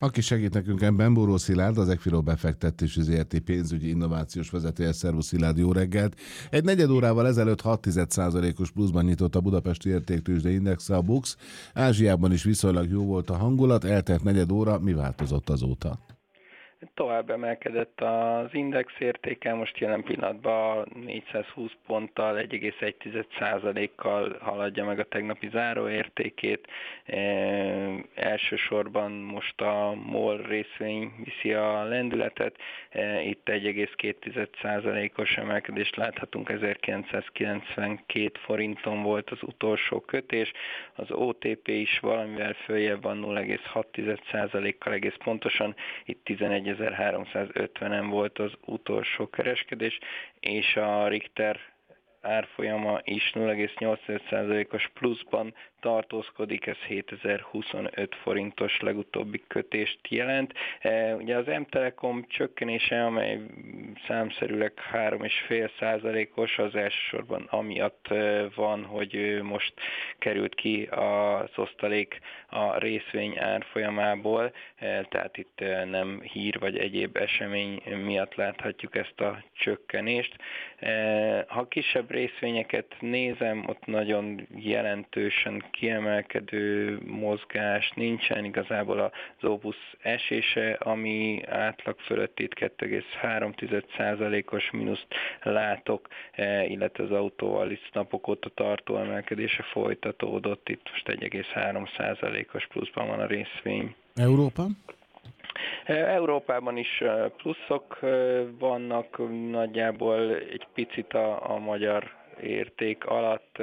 Aki segít nekünk ebben, Bóró Szilárd, az Equilor befektetési ZRT pénzügyi innovációs vezetője. Szervusz Szilárd, jó reggelt! Egy negyed órával ezelőtt 6,1%-os pluszban nyitott a budapesti értéktőzsde indexe, a BUX. Ázsiában is viszonylag jó volt a hangulat, eltelt negyed óra, mi változott azóta? Tovább emelkedett az index értéke, most jelen pillanatban 420 ponttal, 1,1%-kal haladja meg a tegnapi záróértékét. Elsősorban most a MOL részvény viszi a lendületet, itt 1,2%-os emelkedést láthatunk, 1992 forinton volt az utolsó kötés, az OTP is valamivel följebb van, 0,6%-kal egész pontosan, itt 11.350-en volt az utolsó kereskedés, és a Richter árfolyama is 0,8%-os pluszban tartózkodik, ez 7025 forintos legutóbbi kötést jelent. Ugye az M-Telekom csökkenése, amely számszerűleg 3,5%-os, az elsősorban amiatt van, hogy most került ki az osztalék a részvény árfolyamából, tehát itt nem hír vagy egyéb esemény miatt láthatjuk ezt a csökkenést. Ha kisebb részvényeket nézem, ott nagyon jelentősen kiemelkedő mozgás nincsen, igazából az Opus esése, ami átlag fölött itt 2,3%-os mínuszt látok, illetve az Autovalis napok óta tartó emelkedése folytatódott, itt most 1,3%-os pluszban van a részvény. Európa? Európában is pluszok vannak, nagyjából egy picit a magyar érték alatt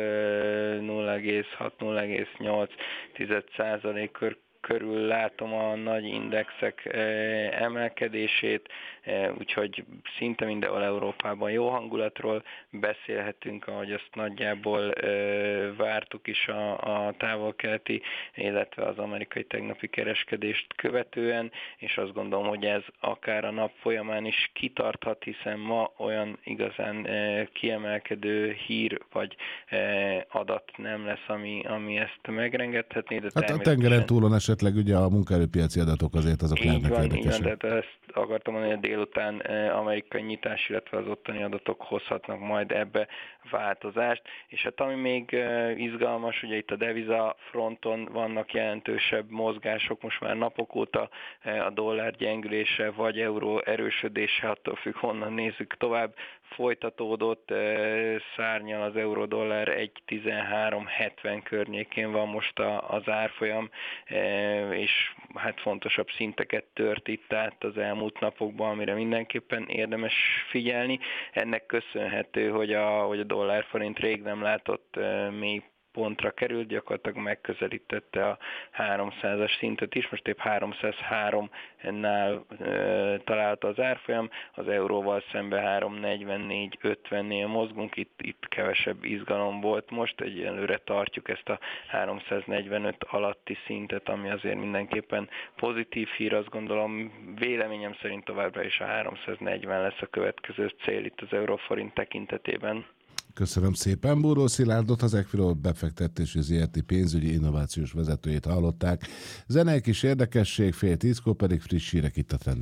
0,6-0,8% körül látom a nagy indexek emelkedését, úgyhogy szinte mindenhol Európában jó hangulatról beszélhetünk, ahogy azt nagyjából vártuk is a távol-keleti, illetve az amerikai tegnapi kereskedést követően, és azt gondolom, hogy ez akár a nap folyamán is kitarthat, hiszen ma olyan igazán kiemelkedő hír vagy adat nem lesz, ami ezt megrengethetné. De hát a tengeren túlon esetleg ugye a munkaerőpiaci adatok azért azok lehetnek érdekesek. Igen, de ezt akartam mondani, hogy délután amerikai nyitás, illetve az ottani adatok hozhatnak majd ebbe változást, és hát ami még izgalmas, ugye itt a deviza fronton vannak jelentősebb mozgások, most már napok óta a dollár gyengülése vagy euró erősödése, attól függ honnan nézzük tovább, folytatódott, szárnyal az euró-dollár 1,1370 környékén van most az árfolyam, és hát fontosabb szinteket tört itt át az elmúlt napokban, amire mindenképpen érdemes figyelni. Ennek köszönhető, hogy a dollár-forint rég nem látott mély pontra került, gyakorlatilag megközelítette a 300-as szintet is, most épp 303-nál találta az árfolyam, az euróval szemben 344-50-nél mozgunk, itt kevesebb izgalom volt most, egyelőre tartjuk ezt a 345 alatti szintet, ami azért mindenképpen pozitív hír, azt gondolom, véleményem szerint továbbra is a 340 lesz a következő cél itt az euróforint tekintetében. Köszönöm szépen. Bóró Szilárdot, az Equilor befektetési ZRT pénzügyi innovációs vezetőjét hallották. Zene egy kis érdekesség, 9:30 pedig friss hírek itt a Trend.